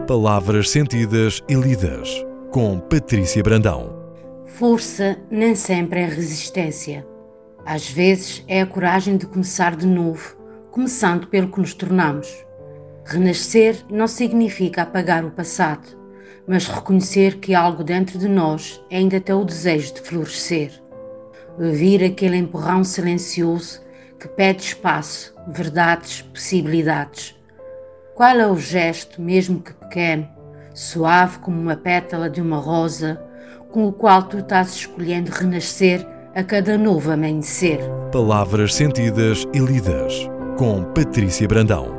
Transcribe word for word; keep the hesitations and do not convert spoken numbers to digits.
Palavras sentidas e lidas, com Patrícia Brandão. Força nem sempre é resistência. Às vezes é a coragem de começar de novo, começando pelo que nos tornamos. Renascer não significa apagar o passado, mas reconhecer que algo dentro de nós ainda tem o desejo de florescer. Ouvir aquele empurrão silencioso que pede espaço, verdades, possibilidades. Qual é o gesto, mesmo que pequeno, suave como uma pétala de uma rosa, com o qual tu estás escolhendo renascer a cada novo amanhecer? Palavras sentidas e lidas, com Patrícia Brandão.